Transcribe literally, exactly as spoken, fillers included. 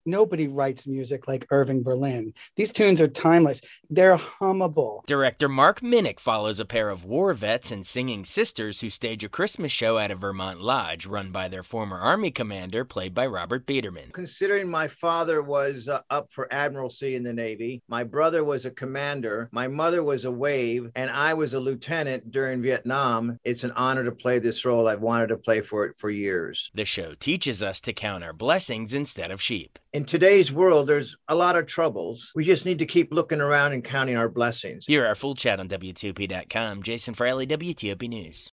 Nobody writes music like Irving Berlin. These tunes are timeless. They're hummable. Director Mark Minnick follows a pair of war vets and singing sisters who stage a Christmas show at a Vermont lodge run by their former Army commander, played by Robert Biederman. Considering my father was uh, up for admiralty in the Navy, my brother was a commander, my mother was a wave, and I was a lieutenant during Vietnam, it's an honor to play this role. I've wanted to play for it for years. The show teaches us to count our blessings instead of sheep. In today's world, there's a lot of troubles. We just need to keep looking around and counting our blessings. Hear our full chat on W T O P dot com. Jason Fraley, W T O P News.